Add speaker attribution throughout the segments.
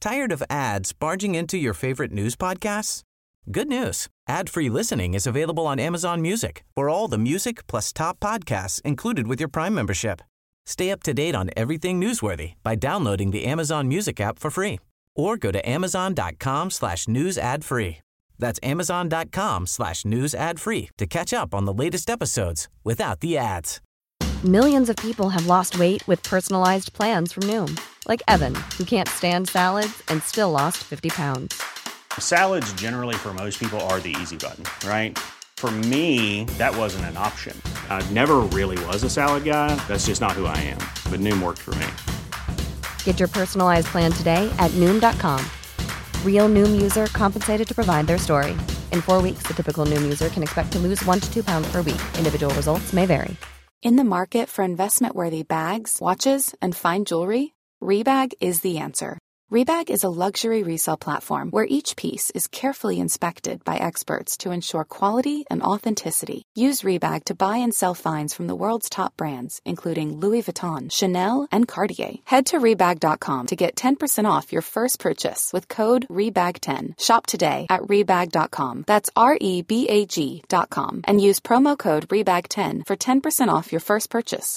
Speaker 1: Tired of ads barging into your favorite news podcasts? Good news. Ad-free listening is available on Amazon Music for all the music plus top podcasts included with your Prime membership. Stay up to date on everything newsworthy by downloading the Amazon Music app for free or go to amazon.com/news ad free. That's amazon.com/news ad free to catch up on the latest episodes without the ads.
Speaker 2: Millions of people have lost weight with personalized plans from Noom. Like Evan, who can't stand salads and still lost 50 pounds.
Speaker 3: Salads generally for most people are the easy button, right? For me, that wasn't an option. I never really was a salad guy. That's just not who I am. But Noom worked for me.
Speaker 2: Get your personalized plan today at Noom.com. Real Noom user compensated to provide their story. In 4 weeks, the typical Noom user can expect to lose 1 to 2 pounds per week. Individual results may vary.
Speaker 4: In the market for investment-worthy bags, watches, and fine jewelry, Rebag is the answer. Rebag is a luxury resale platform where each piece is carefully inspected by experts to ensure quality and authenticity. Use Rebag to buy and sell finds from the world's top brands, including Louis Vuitton, Chanel, and Cartier. Head to Rebag.com to get 10% off your first purchase with code REBAG10. Shop today at Rebag.com. That's REBAG.com. And use promo code REBAG10 for 10% off your first purchase.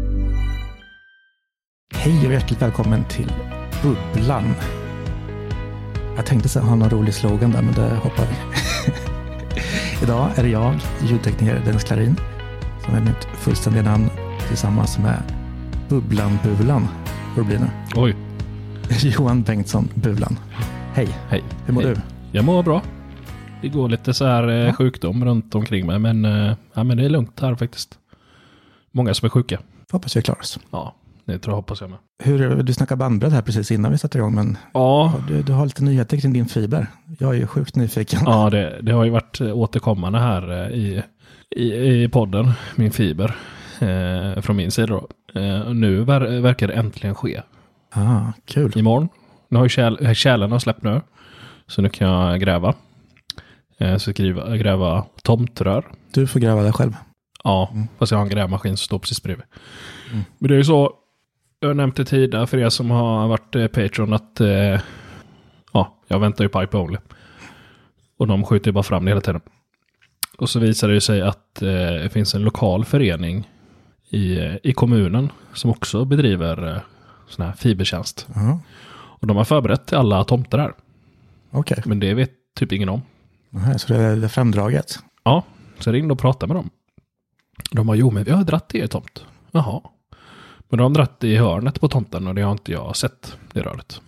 Speaker 5: Hej och hjärtligt välkommen till Bubblan. Jag tänkte ha någon rolig slogan där, men det hoppar vi. Idag är det jag, ljudtekniker Dennis Klarin, som är mitt fullständiga namn tillsammans med Bubblan. Hur blir det?
Speaker 6: Oj.
Speaker 5: Johan Bengtsson Bubblan. Hej.
Speaker 6: Hej.
Speaker 5: Hur mår du?
Speaker 6: Jag mår bra. Det går lite så här sjukdom runt omkring mig, men det är lugnt här faktiskt. Många som är sjuka.
Speaker 5: Hoppas vi klarar oss.
Speaker 6: Ja. Det tror jag, hoppas jag med.
Speaker 5: Du snackade bandbredd här precis innan vi satte igång, men
Speaker 6: ja.
Speaker 5: Du har lite nyheter kring din fiber. Jag är ju sjukt nyfiken.
Speaker 6: Ja, det har ju varit återkommande här i podden, min fiber, från min sida då. Nu verkar det äntligen ske.
Speaker 5: Kul.
Speaker 6: Imorgon. Nu har ju kärlen släppt nu, så nu kan jag gräva. Så gräva tomtrör.
Speaker 5: Du får gräva det själv.
Speaker 6: Ja, fast jag har en grävmaskin som står precis bredvid. Men det är ju så, jag har nämnt det tidigare för er som har varit Patreon att jag väntar ju på IP Only. Och de skjuter ju bara fram det hela tiden. Och så visar det ju sig att det finns en lokal förening i kommunen som också bedriver sån här fibertjänst. Och de har förberett till alla tomter här.
Speaker 5: Okej.
Speaker 6: Men det vet typ ingen om.
Speaker 5: Så det är framdraget?
Speaker 6: Ja, så ringde och pratade med dem. De har men vi har dratt det i tomt. Jaha. Men de har dratt i hörnet på tomten och det har inte jag sett, det röret.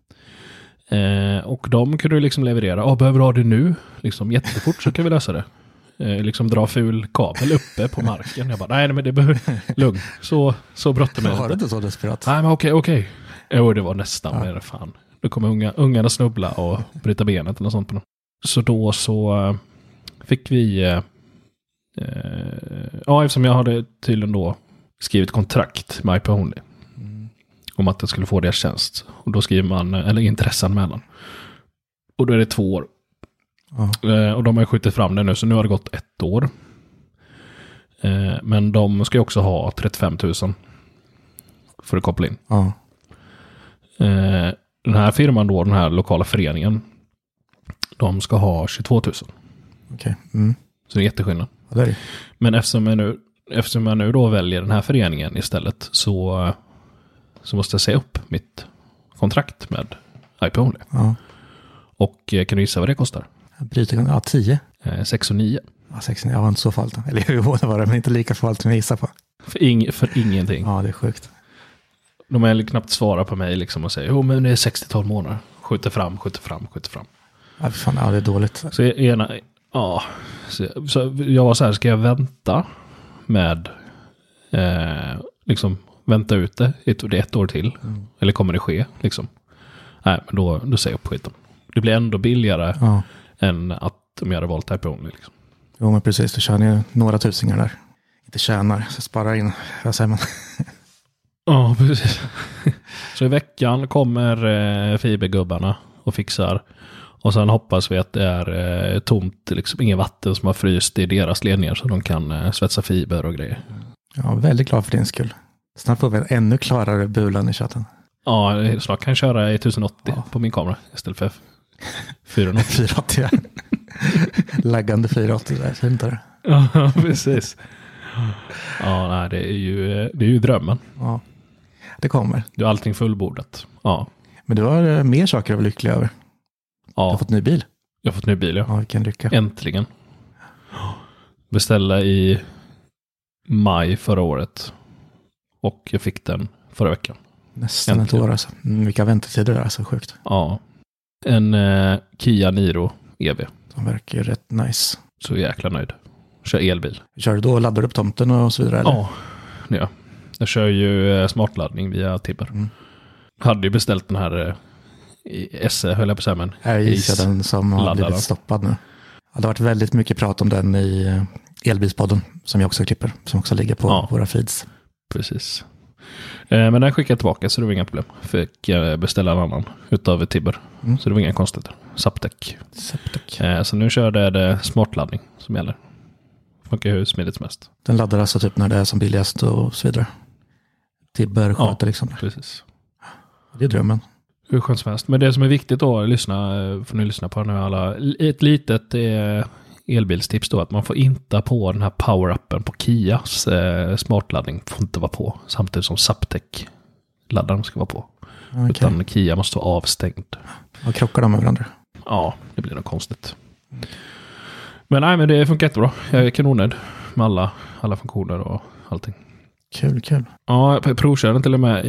Speaker 6: Och de kunde liksom leverera. Behöver du ha det nu? Liksom jättefort så kan vi lösa det. Liksom dra ful kabel uppe på marken. Jag bara, nej men det behöver lugn. Så bråttom är det.
Speaker 5: Var det inte så desperat?
Speaker 6: Nej men okej. Jo, det var nästan mer fan. Då kommer ungarna snubbla och bryta benet eller sånt på dem. Så då så fick vi eftersom jag hade tydligen då skrivit kontrakt med IP Only om att jag skulle få deras tjänst. Och då skriver man, eller intresseanmälan. Och då är det 2 år. Och de har skjutit fram det nu, så nu har det gått 1 år. Men de ska ju också ha 35 000 för att koppla in. Den här firman då, den här lokala föreningen, de ska ha 22 000.
Speaker 5: Okej.
Speaker 6: Så det är jätteskillnad.
Speaker 5: Det är det.
Speaker 6: Men eftersom jag nu då väljer den här föreningen istället så måste jag säga upp mitt kontrakt med IP Only. Och kan du gissa vad det kostar?
Speaker 5: 10.
Speaker 6: 6 och 9.
Speaker 5: 6 och 9, var inte så farligt. Eller det var det, men inte lika farligt som jag gissar på.
Speaker 6: För ingenting.
Speaker 5: Ja, det är sjukt.
Speaker 6: De har knappt svarat på mig liksom och säger, men det är 60-12 månader. Skjuter fram.
Speaker 5: Ja, fan, det är dåligt.
Speaker 6: Så jag var så här, ska jag vänta med liksom vänta ut det ett år till? Eller kommer det ske liksom? Nej, men då säger jag upp skiten. Det blir ändå billigare än att de hade valt IP Only liksom.
Speaker 5: Jo, men precis, du tjänar ju några tusingar där. Inte tjänar, så sparar in, vad säger man?
Speaker 6: Ja, precis. Så i veckan kommer fibergubbarna och fixar. Och sen hoppas vi att det är tomt, liksom inget vatten som har fryst i deras ledningar så de kan svetsa fiber och grejer.
Speaker 5: Ja, väldigt glad för din skull. Snart får vi en ännu klarare bulan i chatten.
Speaker 6: Ja, snart kan jag köra i 1080 på min kamera istället för 480.
Speaker 5: 480, ja. Laggande 480, det är fint där.
Speaker 6: Ja, precis. Ja, nej, det är ju drömmen.
Speaker 5: Ja, det kommer.
Speaker 6: Du har allting fullbordat. Ja.
Speaker 5: Men du har mer saker att vara lycklig över.
Speaker 6: Ja.
Speaker 5: Du har fått ny bil.
Speaker 6: Jag har fått ny bil, ja.
Speaker 5: Ja, vilken lycka.
Speaker 6: Äntligen. Beställde i maj förra året. Och jag fick den förra veckan.
Speaker 5: Nästan ett år alltså. Vilka väntetider det är, så sjukt.
Speaker 6: Ja. En Kia Niro EV.
Speaker 5: De verkar ju rätt nice.
Speaker 6: Så jäkla nöjd. Kör elbil.
Speaker 5: Kör du då och laddar upp tomten och så vidare? Eller?
Speaker 6: Ja, det gör jag. Jag kör ju smartladdning via Tibber. Hade ju beställt den här SE, höll jag på att säga, men
Speaker 5: jag gissar den som har
Speaker 6: laddaren.
Speaker 5: blivit stoppad nu. Det har varit väldigt mycket prat om den i Elbilspodden, som jag också klipper, som också ligger på våra feeds.
Speaker 6: Precis. Men den skickade jag tillbaka, så det var inga problem. Fick beställa en annan utav Tibber. Så det var inga konstigheter. Zaptec. Så nu körde det smartladdning som gäller. Funkar hur smidigt som helst.
Speaker 5: Den laddar alltså typ när det är som billigast och så vidare. Tibber sköter liksom.
Speaker 6: Precis.
Speaker 5: Det är drömmen.
Speaker 6: Hur skönt som helst. Men det som är viktigt då, får ni lyssna på nu alla. Ett litet elbilstips då, att man får inte på den här power-uppen på Kias smartladdning. Får inte vara på. Samtidigt som Zaptec-laddaren ska vara på. Okay. Utan Kia måste vara avstängd.
Speaker 5: Och krockar de med varandra?
Speaker 6: Ja, det blir nog konstigt. Men det funkar jättebra. Jag är kanonnöjd med alla funktioner och allting.
Speaker 5: Kul.
Speaker 6: Ja, jag provkörde till och med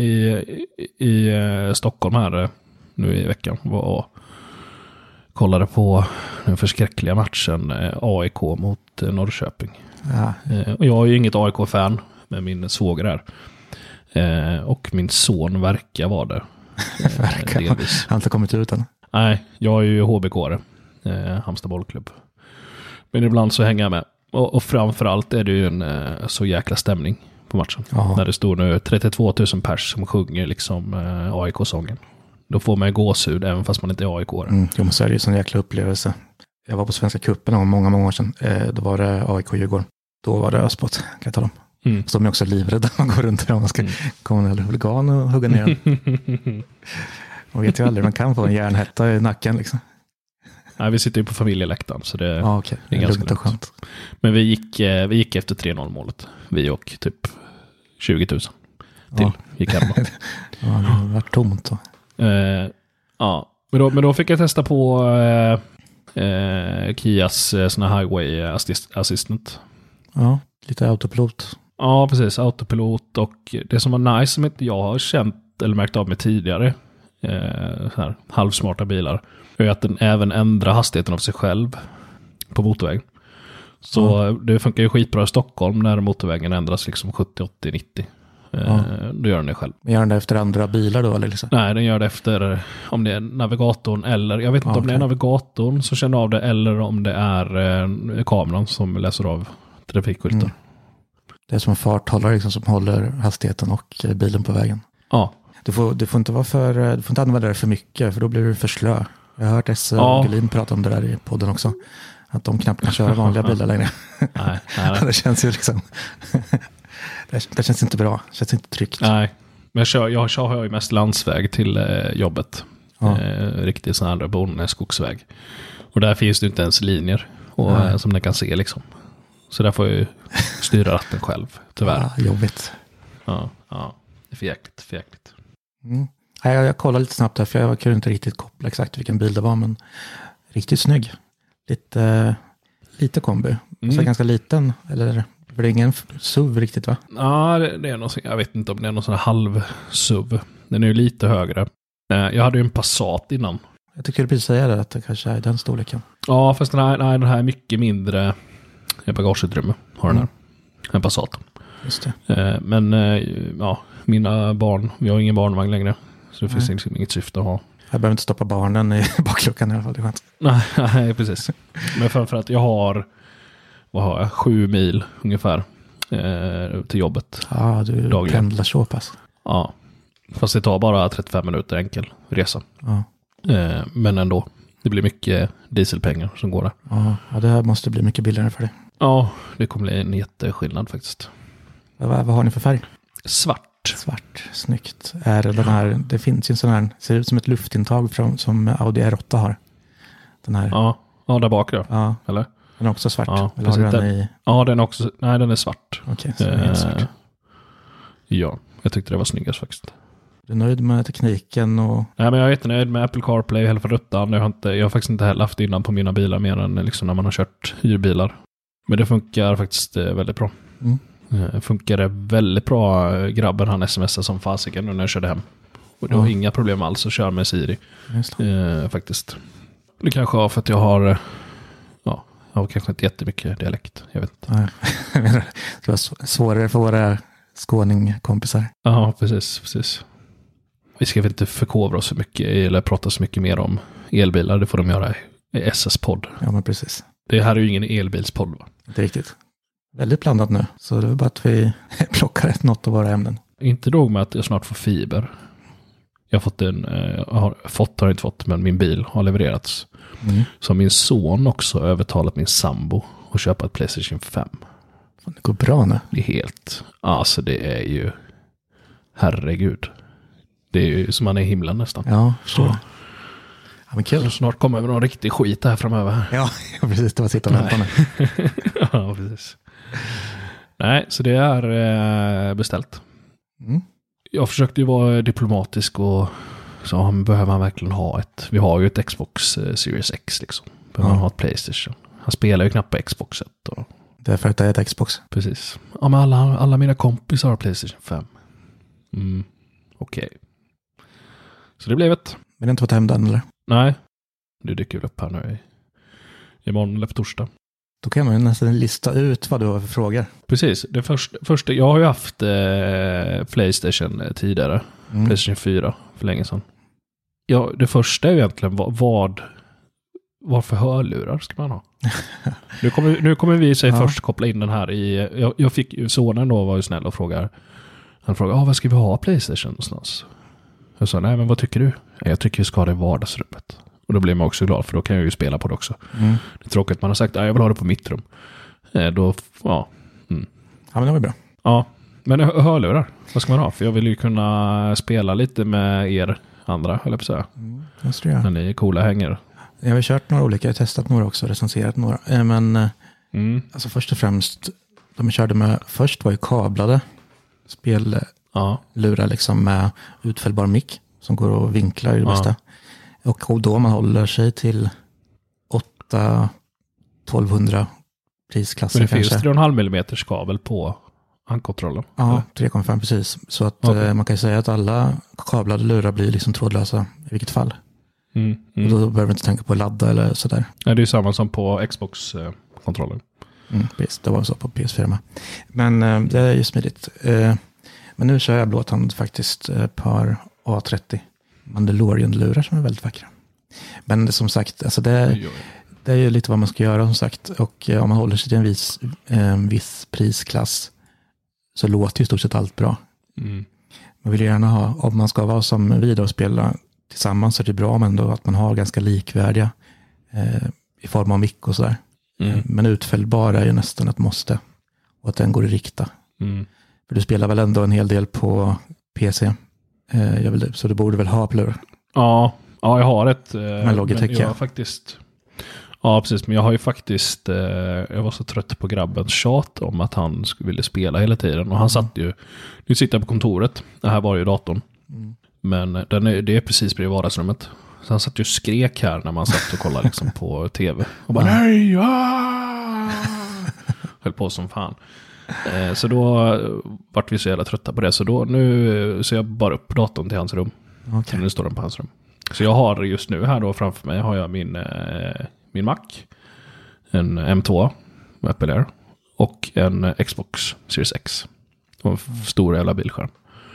Speaker 6: i Stockholm här nu i veckan. Och kollade på den förskräckliga matchen AIK mot Norrköping. Ja. Och jag är ju inget AIK-fan, med min svåger där. Och min son verkar vara det.
Speaker 5: Verkar. Han har inte kommit ut än.
Speaker 6: Nej, jag är ju HBK-are. Halmstad bollklubb. Men ibland så hänger jag med. Och framförallt är det ju en så jäkla stämning på matchen. Aha. När det står nu 32 000 pers som sjunger liksom AIK-sången. Då får man gåshud även fast man inte är AIK-are.
Speaker 5: Jo, men så är det ju en sån jäkla upplevelse. Jag var på Svenska cupen om många år sedan. Då var det AIK-Djurgården. Då var det Öspot, kan jag tala om. Så de är också livrädda när man går runt där om man ska komma en huligan och hugga ner den. Man vet ju aldrig, man kan få en järnhätta i nacken liksom.
Speaker 6: Nej, vi sitter ju på familjeläktaren så det är
Speaker 5: ganska lugnt och skönt.
Speaker 6: Men vi gick efter 3-0 målet. Vi och typ 20 000 till gick hemma.
Speaker 5: Ja, det var tomt då.
Speaker 6: Men då fick jag testa på Kias sån här highway assistant. Ja,
Speaker 5: lite autopilot.
Speaker 6: Ja, precis. Autopilot, och det som var nice som inte jag har känt eller märkt av med tidigare så här halvsmarta bilar är att den även ändrar hastigheten av sig själv på motorväg. Så det funkar ju skitbra i Stockholm när motorvägen ändras liksom 70, 80, 90. Då gör den det själv.
Speaker 5: Men gör den det efter andra bilar då? Eller liksom?
Speaker 6: Nej, den gör det efter om det är navigatorn eller, jag vet inte om det är navigatorn som känner av det eller om det är kameran som läser av trafikskylten.
Speaker 5: Det är som en farthållare liksom, som håller hastigheten och bilen på vägen.
Speaker 6: Ja.
Speaker 5: Du får inte använda det för mycket, för då blir du för slö. Jag har hört S. Gullin prata om det där i podden också. Att de knappt kan köra vanliga bilar längre.
Speaker 6: Nej.
Speaker 5: Det känns ju liksom... det känns inte bra. Det känns inte tryggt.
Speaker 6: Nej, men jag har ju mest landsväg till jobbet. Riktigt sån här bondeskogsväg. Och där finns det inte ens linjer som den kan se liksom. Så där får jag ju styra ratten själv, tyvärr.
Speaker 5: Jobbigt.
Speaker 6: Ja, det är för jäkligt.
Speaker 5: Jag kollade lite snabbt där, för jag kunde inte riktigt koppla exakt vilken bil det var, men riktigt snygg. Lite kombi. Så ganska liten, eller för det är ingen SUV riktigt, va?
Speaker 6: Ja, det är någon, jag vet inte om det är någon sån här halv-SUV. Den är ju lite högre. Jag hade ju en Passat innan.
Speaker 5: Jag tycker du precis säga det, att det kanske är den storleken.
Speaker 6: Ja, fast den här är mycket mindre bagageutrymme har den här. En Passat.
Speaker 5: Just det.
Speaker 6: Men mina barn, vi har ingen barnvagn längre. Så det finns liksom inget syfte att ha.
Speaker 5: Jag behöver inte stoppa barnen i bakluckan i alla fall, det är skönt.
Speaker 6: Nej, precis. Men framförallt jag har 7 mil ungefär till jobbet.
Speaker 5: Ja, du dagligen. Pendlar så pass.
Speaker 6: Ja, fast det tar bara 35 minuter enkel resa.
Speaker 5: Ja.
Speaker 6: Men ändå, det blir mycket dieselpengar som går där.
Speaker 5: Ja, det här måste bli mycket billigare för dig.
Speaker 6: Ja, det kommer bli en jätteskillnad faktiskt.
Speaker 5: Vad har ni för färg?
Speaker 6: Svart.
Speaker 5: Svart, snyggt. Är det den här, det finns ju en sån här, ser ut som ett luftintag som Audi R8 har. Den här.
Speaker 6: Ja, där bak då.
Speaker 5: Ja.
Speaker 6: Eller?
Speaker 5: Den är också svart.
Speaker 6: Ja,
Speaker 5: eller har den i...
Speaker 6: Ja, den är också, nej den är svart.
Speaker 5: Okej, så den är svart.
Speaker 6: Ja, jag tyckte det var snyggast faktiskt.
Speaker 5: Du är nöjd med tekniken och...
Speaker 6: Nej, men jag är jättenöjd med Apple CarPlay hela ruttan. Jag har faktiskt inte heller haft innan på mina bilar mer än liksom när man har kört hyrbilar. Men det funkar faktiskt väldigt bra. Funkade väldigt bra, grabben han smsade som fasiken nu när jag körde hem. Och det var inga problem alls att köra med Siri. Faktiskt. Det kanske var för att jag har kanske inte jättemycket dialekt. Jag vet inte.
Speaker 5: Det var svårare för våra skåningkompisar.
Speaker 6: Ja, precis. Vi ska väl inte förkovra oss så mycket eller prata så mycket mer om elbilar. Det får de göra i SS-podd.
Speaker 5: Ja, men precis.
Speaker 6: Det här är ju ingen elbilspodd, va?
Speaker 5: Inte riktigt. Väldigt blandat nu. Så det är bara att vi plockar något av våra ämnen.
Speaker 6: Inte nog med att jag snart får fiber. Jag har inte fått, men min bil har levererats. Så min son också övertalat min sambo att köpa ett PlayStation 5.
Speaker 5: Det går bra nu.
Speaker 6: Det är helt... Alltså det är ju... Herregud. Det är ju som man är i himlen nästan.
Speaker 5: Ja, förstår. Ja, men kul.
Speaker 6: Snart kommer någon riktig skit här framöver.
Speaker 5: Ja, precis. Det var sitta och vänta nu.
Speaker 6: Ja, precis. Nej, så det är beställt. Jag försökte ju vara diplomatisk och så behöver man verkligen ha ett... Vi har ju ett Xbox Series X liksom. Behöver man ha ett PlayStation. Han spelar ju knappt på Xboxet. Och...
Speaker 5: Det är för att det är ett Xbox.
Speaker 6: Precis. Ja, men alla mina kompisar har PlayStation 5. Okej. Så det blev ett...
Speaker 5: Men det har inte fått hem den, eller?
Speaker 6: Nej. Det dyker upp här nu imorgon eller på torsdag.
Speaker 5: Då kan man ju nästan lista ut vad du har för frågor.
Speaker 6: Precis. Det första, jag har ju haft PlayStation tidigare. PlayStation 4 för länge sedan. Ja, det första är ju egentligen vad för hörlurar ska man ha? nu kommer vi först koppla in den här i... Jag fick ju sonen då var ju snäll och frågar. Han frågade, vad ska vi ha PlayStation någonstans? Jag sa, nej men vad tycker du? Jag tycker vi ska ha det i vardagsrummet. Och då blir man också glad för då kan jag ju spela på det också. Det är tråkigt att man har sagt, jag vill ha det på mitt rum. Ja, men
Speaker 5: det var bra.
Speaker 6: Ja, men hörlurar, vad ska man ha? För jag vill ju kunna spela lite med er andra, eller på så här. När ni är coola hänger.
Speaker 5: Jag har kört några olika, jag har testat några också, recenserat några. Men alltså först och främst, de jag körde med först var ju kablade spellurar liksom med utfällbar mick som går att vinkla i det bästa. Och då man håller sig till 8-1200 prisklasser.
Speaker 6: Men det finns 3,5 mm kabel på handkontrollen?
Speaker 5: Ja, 3,5 precis. Så att man kan säga att alla kablade lurar blir liksom trådlösa i vilket fall. Och då behöver vi inte tänka på att ladda eller sådär.
Speaker 6: Ja, det är samma som på Xbox-kontrollen.
Speaker 5: Precis, det var så på PS4 med. Men det är ju smidigt. Men nu kör jag blåtand faktiskt par A30 Mandalorian-lurar som är väldigt vackra. Men det, som sagt, alltså det är ju lite vad man ska göra som sagt. Och om man håller sig till en viss prisklass så låter ju stort sett allt bra. Man vill gärna ha, om man ska vara som vi då och spela tillsammans så är det bra men då att man har ganska likvärdiga i form av mick och sådär. Men utfällbara är ju nästan ett måste. Och att den går i rikta. För du spelar väl ändå en hel del på PC. Så du borde väl ha plur.
Speaker 6: Ja, jag har ett.
Speaker 5: Med Logitech,
Speaker 6: jag har faktiskt... Ja, precis. Men jag har ju faktiskt... jag var så trött på grabbens tjat om att han ville spela hela tiden. Och han satt ju... Nu sitter jag på kontoret. Det här var ju datorn. Men det är precis bredvid vardagsrummet. Så han satt ju och skrek här när man satt och kollade liksom på tv. Och bara nej! Höll på som fan. Så då vart vi så jävla trötta på det. Så nu ser jag bara upp datorn till hans rum. Okay. Nu står den på hans rum. Så jag har just nu här då framför mig har jag min Mac. En M2 med Apple Air. Och en Xbox Series X. Och en stor jävla bildskärm.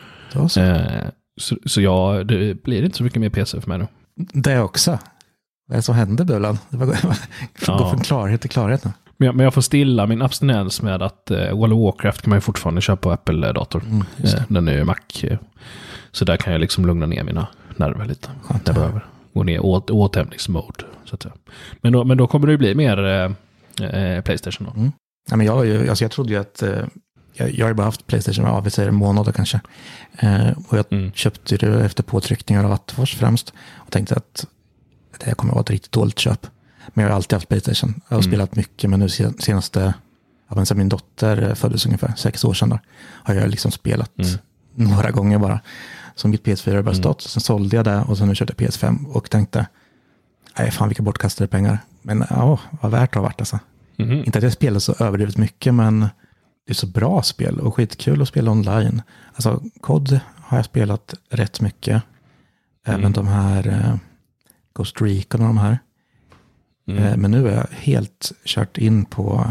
Speaker 6: Så det blir inte så mycket mer PC för mig nu.
Speaker 5: Det också. Vad är det som händer Bulan? Det var gå från klarhet till klarhet nu.
Speaker 6: Men jag får stilla min abstinens med att World of Warcraft kan man ju fortfarande köpa på Apple-dator. Den är ju Mac. Så där kan jag liksom lugna ner mina nerver lite. Jag behöver gå ner återhämtningsmode. Så att säga. Men då kommer det ju bli mer PlayStation då.
Speaker 5: Ja, men jag trodde ju att jag har bara haft PlayStation, vi säger en månad kanske. Och jag köpte det efter påtryckningar av Attefors främst. Och tänkte att det här kommer att vara ett riktigt dåligt köp. Men jag har alltid haft PlayStation. Jag har spelat mycket, men nu senaste, sen min dotter föddes ungefär 6 år sedan då, har jag liksom spelat några gånger bara. Så mitt PS4 har bara stått. Sen sålde jag det och sen nu köpte jag PS5 och tänkte, nej fan vilka bortkastade pengar. Men vad värt det har varit alltså. Inte att jag spelar så överdrivet mycket, men det är så bra spel och skitkul att spela online. Alltså COD har jag spelat rätt mycket. Även de här Ghost Recon och de här. Men nu är jag helt kört in på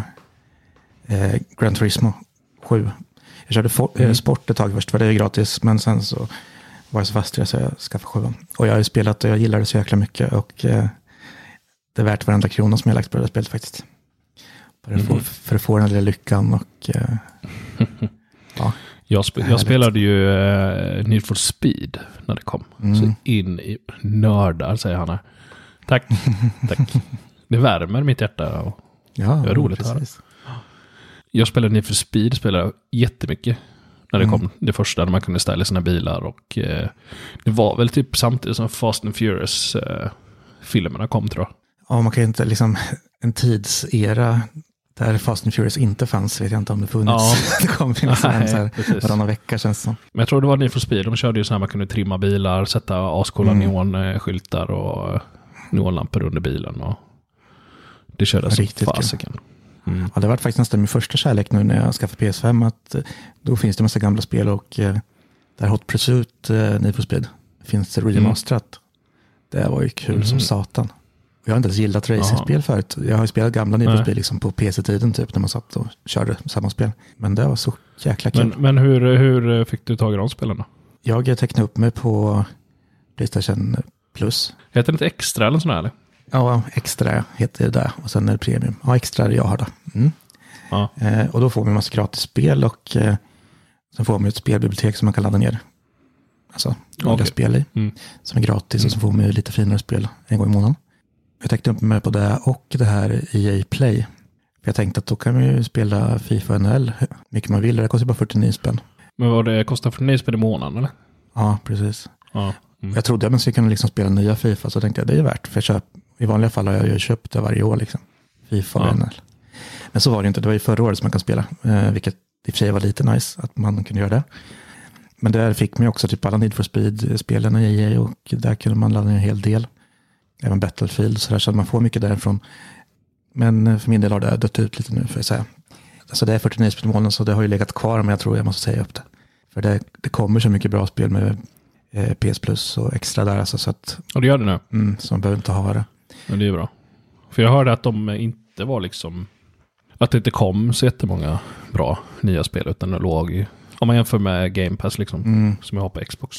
Speaker 5: Gran Turismo 7. Jag körde sport ett tag först, för det är gratis. Men sen så var jag så fast i det så jag skaffade 7. Och jag har ju spelat och jag gillar det så jäkla mycket. Och det är värt varenda krona som jag lagt på det spelet faktiskt. För att få den lilla lyckan och ja.
Speaker 6: Jag spelade ju Need for Speed när det kom. Så in i nördar, säger han här. Tack. Det värmer mitt hjärta och det är roligt att höra. Jag spelade Need for Speed, spelade jättemycket när det kom. Det första när man kunde ställa sina bilar och det var väl typ samtidigt som Fast and Furious filmerna kom, tror jag.
Speaker 5: Ja, man kan ju inte liksom en tidsera där Fast and Furious inte fanns, vet jag inte om det funnits. Ja. Det kom finnas så här varannan vecka känns det som. Men
Speaker 6: jag tror det var Need for Speed. De körde ju så här man kunde trimma bilar, sätta ascoola neonskyltar och neonlampor under bilen. Och det körde så fasiken.
Speaker 5: Ja, det var faktiskt nästan min första kärlek nu när jag skaffade PS5. Att då finns det massa gamla spel och där Hot Pursuit Need for Speed finns det remasterat. Det var ju kul som satan. Jag har inte ens gillat racingspel förut. Jag har ju spelat gamla Need for Speed liksom på PC-tiden typ när man satt och körde samma spel. Men det var så jäkla kul.
Speaker 6: Men hur fick du tag i de spelen då?
Speaker 5: Jag tecknade upp mig på PlayStation Plus.
Speaker 6: Heter det inte extra eller sån här eller?
Speaker 5: Ja, extra heter det där. Och sen är det premium. Ja, extra är det jag har då. Ja. Och då får man en massa gratis spel och sen får man ett spelbibliotek som man kan ladda ner. Alltså, några spel i. Som är gratis och så får man ju lite finare spel en gång i månaden. Jag tänkte upp mig på det och det här EA Play. För jag tänkte att då kan man ju spela FIFA NHL mycket man vill. Det kostar bara 49 spänn.
Speaker 6: Men vad det kostar 49 spänn i månaden eller?
Speaker 5: Ja, precis. Ja. Jag trodde att man skulle kunna liksom spela nya FIFA, så tänkte jag det är värt. För i vanliga fall har jag ju köpt det varje år liksom. FIFA och NHL. Men så var det inte. Det var ju förra året som man kan spela. Vilket i och för sig var lite nice att man kunde göra det. Men där fick man ju också typ alla Need for Speed-spelen i EA och där kunde man ladda ner en hel del. Även Battlefield så man får mycket därifrån. Men för min del har det dött ut lite nu, för att säga. Alltså det är 49 spel i månaden, så det har ju legat kvar, men jag tror jag måste säga upp det. För det kommer så mycket bra spel med PS Plus och extra där. Alltså, så att,
Speaker 6: och det gör det nu?
Speaker 5: Så man behöver inte ha det.
Speaker 6: Ja, det är bra. För jag hörde att de inte var liksom... Att det inte kom så jättemånga bra nya spel, utan det låg... Om man jämför med Game Pass liksom, som jag har på Xbox.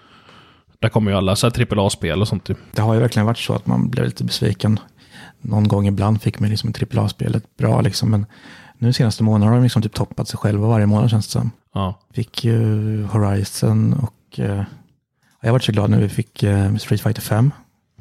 Speaker 6: Där kommer ju alla så här AAA-spel och sånt.
Speaker 5: Det har ju verkligen varit så att man blev lite besviken. Någon gång ibland fick man liksom ett AAA-spelet bra liksom, men nu senaste månaden har de liksom typ toppat sig själva varje månad, känns det som. Ja. Fick ju Horizon och jag var så glad när vi fick Street Fighter 5.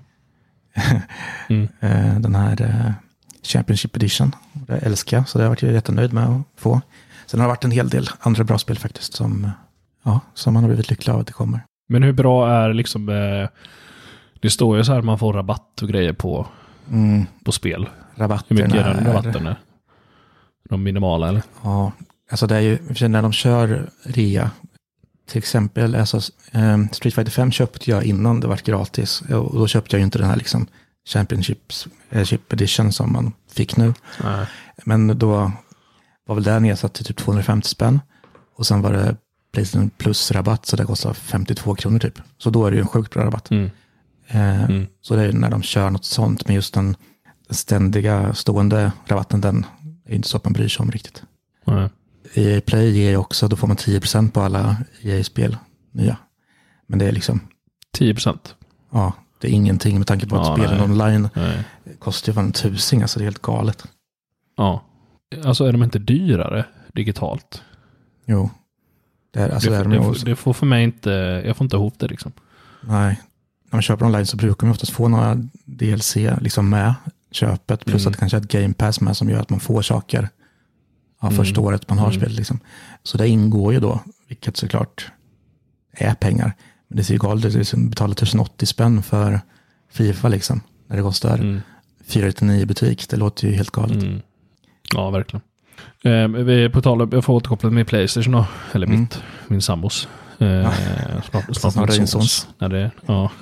Speaker 5: Den här Championship Edition. Det älskar jag, så det har jag varit jättenöjd med att få. Sen har det varit en hel del andra bra spel faktiskt som man har blivit lycklig av att det kommer.
Speaker 6: Men hur bra är liksom det står ju så här man får rabatt och grejer på spel.
Speaker 5: Rabatten
Speaker 6: hur mycket är den rabatten är? De minimala eller?
Speaker 5: Ja, alltså det är ju när de kör rea. Till exempel alltså, Street Fighter 5 köpte jag innan det var gratis. Och då köpte jag ju inte den här liksom Championship Edition som man fick nu. Nej. Men då var väl där nedsatt till typ 250 spänn. Och sen var det PlayStation Plus rabatt, så det kostar 52 kronor typ. Så då är det ju en sjukt bra rabatt. Så det är när de kör något sånt, med just den ständiga stående rabatten, den är inte så att man bryr sig om riktigt. EA Play ger också, då får man 10% på alla EA-spel nya. Men det är liksom
Speaker 6: 10%?
Speaker 5: Ja, det är ingenting med tanke på att spelen online kostar ju fan 1000, alltså det är helt galet.
Speaker 6: Ja, alltså är de inte dyrare digitalt?
Speaker 5: Jo.
Speaker 6: Det får för mig inte, jag får inte ihop det liksom.
Speaker 5: Nej, när man köper online så brukar man oftast få några DLC liksom med köpet, plus att det kanske är ett Game Pass med som gör att man får saker första året man har spelet liksom. Så det ingår ju då, vilket såklart är pengar. Men det ser ju galet ut, liksom betala 1080 spänn för FIFA liksom, när det kostar 499 butik. Det låter ju helt galet.
Speaker 6: Ja, verkligen. Vi är på tal om, jag får återkoppla med PlayStation då, eller min sambos. Snart
Speaker 5: din sons.
Speaker 6: Ja.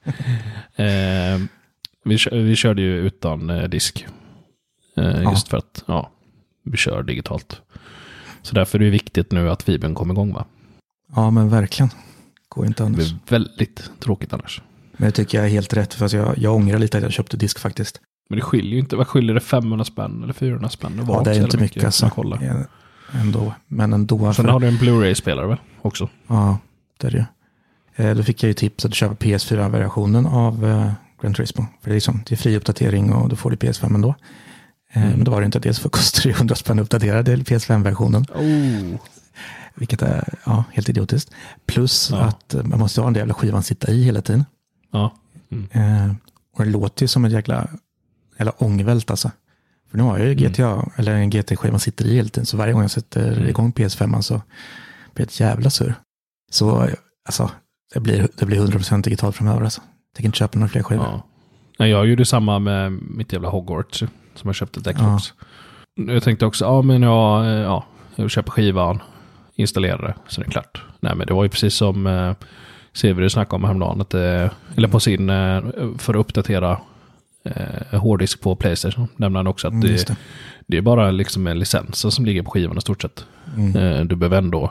Speaker 6: Vi körde ju utan disk. Just för att vi kör digitalt. Så därför är det viktigt nu att fibern kommer igång, va?
Speaker 5: Ja, men verkligen. Går inte annars.
Speaker 6: Det är väldigt tråkigt annars.
Speaker 5: Men det tycker jag är helt rätt, för att jag ångrar lite att jag köpte disk faktiskt.
Speaker 6: Men det skiljer ju inte. Vad skiljer det? 500 spänn eller 400 spänn?
Speaker 5: Ja, det är inte mycket alltså. Ändå. Men ändå.
Speaker 6: Sen har du en Blu-ray-spelare väl också? Ja,
Speaker 5: det är det. Då fick jag ju tips att köpa PS4-versionen av Gran Turismo. För det är fri uppdatering och då får du PS5 ändå. Men då var det inte, dels för kostar 100 spänn uppdaterad PS5-versionen. Vilket är helt idiotiskt. Plus att man måste ha den jävla skivan sitta i hela tiden.
Speaker 6: Ja.
Speaker 5: Och det låter ju som ett jävla ångvält alltså. För nu har jag ju GTA, eller en GT-skiva sitter i hela tiden. Så varje gång jag sätter igång PS5 så blir det ett jävla sur. Så alltså, det blir 100% digitalt framöver alltså. Jag tänker inte köpa några fler skivor.
Speaker 6: Ja. Nej, jag gjorde samma med mitt jävla Hogwarts som jag köpte ett Xbox. Jag tänkte också, men jag köper skivan, installerar det, så det är klart. Nej, men det var ju precis som Severy snackade om häromdagen, att eller på sin, för att uppdatera hårddisk på PlayStation, nämner han också att det är bara liksom en licens som ligger på skivan i stort sett. Du behöver ändå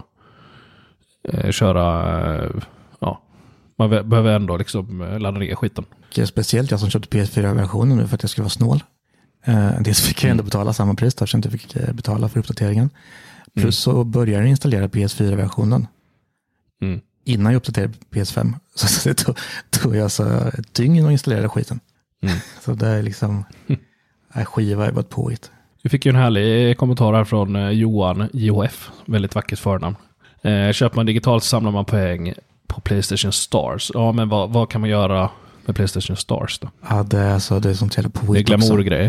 Speaker 6: köra, man behöver ändå liksom ladda ner skiten.
Speaker 5: Speciellt jag som köpte PS4-versionen nu för att jag skulle vara snål. Dels fick jag ändå betala samma pris där, så jag inte fick betala för uppdateringen. Plus så började jag installera PS4-versionen innan jag uppdaterade PS5. Så det tog jag så ett dygn och installerade skiten. Så det är liksom skiva är bara ett påhitt.
Speaker 6: Vi fick ju en härlig kommentar här från Johan JHF, väldigt vackert förnamn. Köper man digitalt samlar man poäng på PlayStation Stars. Ja, men vad kan man göra med PlayStation Stars då?
Speaker 5: Ja, det är sånt jävla påhitt.
Speaker 6: Det är glamourgrejer.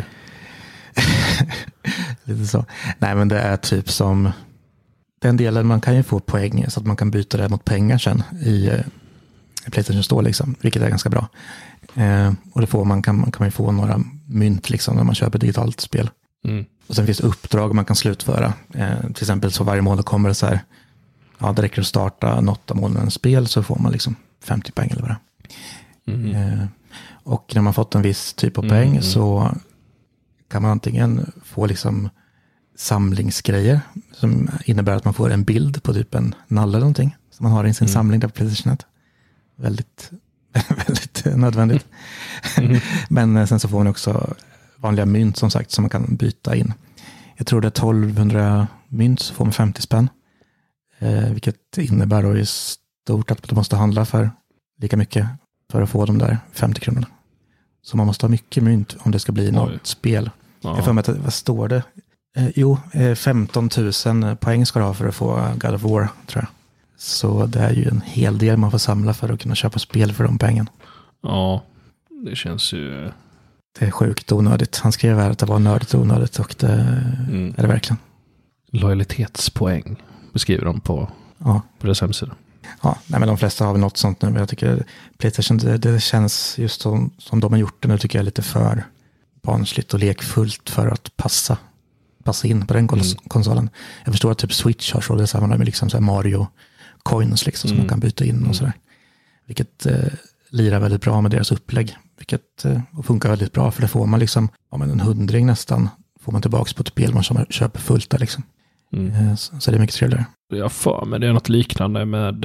Speaker 5: Lite så. Nej, men det är typ som den delen, man kan ju få poäng så att man kan byta det mot pengar sen i PlayStation Store liksom, vilket är ganska bra. Och det kan man ju få några mynt liksom när man köper digitalt spel. Och sen finns det uppdrag man kan slutföra. Till exempel så varje månad kommer det så här, det räcker att starta något av månadens spel så får man liksom 50 poäng eller vad det. Och när man fått en viss typ av poäng så kan man antingen få liksom samlingsgrejer som innebär att man får en bild på typ en nalle eller någonting som man har i sin samling där på PlayStation. Väldigt, väldigt nödvändigt. Men sen så får man också vanliga mynt som sagt som man kan byta in. Jag tror det är 1200 mynt så får man 50 spänn. Vilket innebär då i stort att du måste handla för lika mycket för att få de där 50 kronorna. Så man måste ha mycket mynt om det ska bli något spel. Jag får med att, vad står det? 15 000 poäng ska du ha för att få God of War, tror jag. Så det är ju en hel del man får samla för att kunna köpa spel för de pengarna.
Speaker 6: Ja, det känns ju...
Speaker 5: Det är sjukt onödigt. Han skrev här att det var nördigt och onödigt och det är det verkligen.
Speaker 6: Lojalitetspoäng beskriver de på deras hemsida.
Speaker 5: Ja, nej, men de flesta har väl något sånt nu. Men jag tycker PlayStation, det känns just som de har gjort det nu, tycker jag är lite för barnsligt och lekfullt för att passa in på den konsolen. Jag förstår att typ Switch har så det samma med liksom så här Mario coins liksom, som man kan byta in och sådär. Vilket lirar väldigt bra med deras upplägg. Vilket funkar väldigt bra, för det får man liksom en 100 nästan får man tillbaka på ett spel man köper fullt där liksom. Så det är mycket trevligare.
Speaker 6: Jag får men det är något liknande med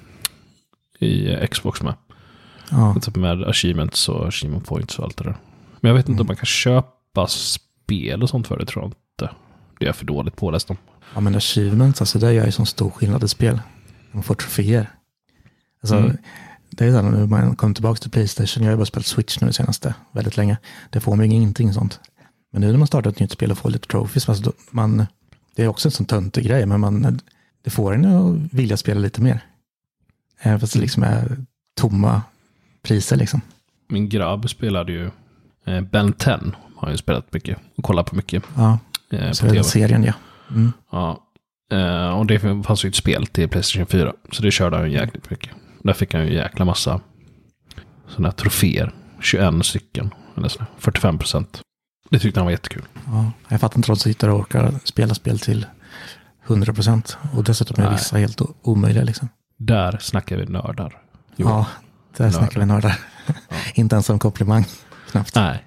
Speaker 6: i Xbox med. Typ med achievements och achievement points och allt det där. Men jag vet inte om man kan köpa spel och sånt för det, tror jag inte. Det är för dåligt påläst om.
Speaker 5: Ja, men achievements, alltså det gör ju sån stor skillnad i spel. Man får troféer. Alltså, det är så när man kommer tillbaka till PlayStation, jag har bara spelat Switch nu senaste väldigt länge. Det får man ingenting sånt. Men nu när man startar ett nytt spel och får lite trophies, alltså det är också en sån töntig grej, men det får en att vilja spela lite mer. Fast det liksom är tomma priser liksom.
Speaker 6: Min grabb spelade ju Ben 10, har ju spelat mycket och kollat på mycket.
Speaker 5: Ja, så är det serien, ja.
Speaker 6: Ja. Och det fanns ju ett spel till PlayStation 4. Så det körde han ju jäkligt mycket. Där fick han ju jäkla massa sådana här troféer. 21 stycken. Eller så, 45%. Det tyckte han var jättekul.
Speaker 5: Ja, jag fattar inte att de sitter och orkar spela spel till 100%. Och dessutom är vissa helt omöjliga liksom.
Speaker 6: Där snackar vi nördar. Jo.
Speaker 5: Ja, där snackar vi nördar. Ja. Inte ens som komplimang. Knappt.
Speaker 6: Nej.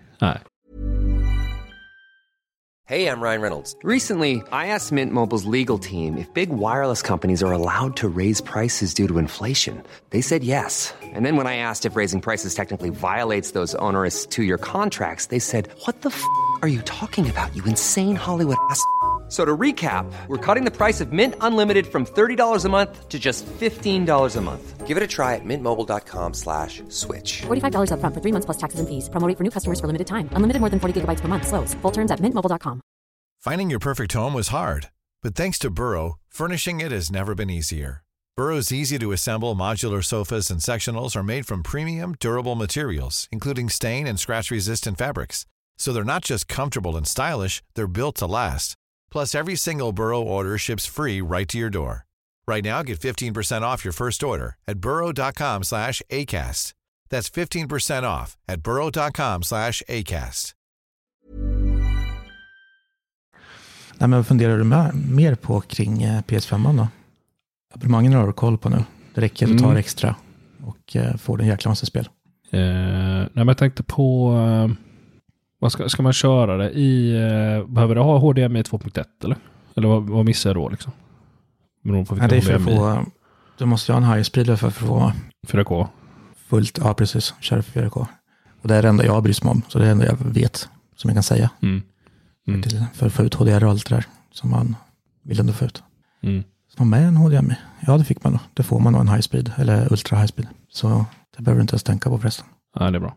Speaker 7: Hey, I'm Ryan Reynolds. Recently, I asked Mint Mobile's legal team if big wireless companies are allowed to raise prices due to inflation. They said yes. And then when I asked if raising prices technically violates those onerous 2-year contracts, they said, "What the f*** are you talking about, you insane Hollywood ass?" So to recap, we're cutting the price of Mint Unlimited from $30 a month to just $15 a month. Give it a try at mintmobile.com/switch.
Speaker 8: $45 up front for 3 months plus taxes and fees. Promo rate for new customers for limited time. Unlimited more than 40 gigabytes per month. Slows full terms at mintmobile.com.
Speaker 9: Finding your perfect home was hard, but thanks to Burrow, furnishing it has never been easier. Burrow's easy-to-assemble modular sofas and sectionals are made from premium, durable materials, including stain and scratch-resistant fabrics. So they're not just comfortable and stylish, they're built to last. Plus, every single Burrow order ships free right to your door. Right now, get 15% off your first order at burrow.com/ACAST. That's 15% off at burrow.com/ACAST.
Speaker 5: Nej, men funderar du mer på kring PS5 då? Abonnemangen har du koll på nu. Det räcker att du tar extra och får den jäkla massa spel.
Speaker 6: Nej, men jag tänkte på... Vad ska man köra det i... behöver det ha HDMI 2.1 eller? Eller vad missar jag då liksom?
Speaker 5: Nej, det är för att få... Du måste ju ha en high speed för att få...
Speaker 6: 4K?
Speaker 5: Fullt, ja precis. Köra 4K. Och det är det enda jag bryr mig om. Så det är det enda jag vet som jag kan säga. För att få ut HDR och allt det där som man vill ändå få ut. Så med en HDMI, ja det fick man då. Det får man då en high speed eller ultra high speed. Så det behöver du inte ens tänka på förresten.
Speaker 6: Ja, det är bra.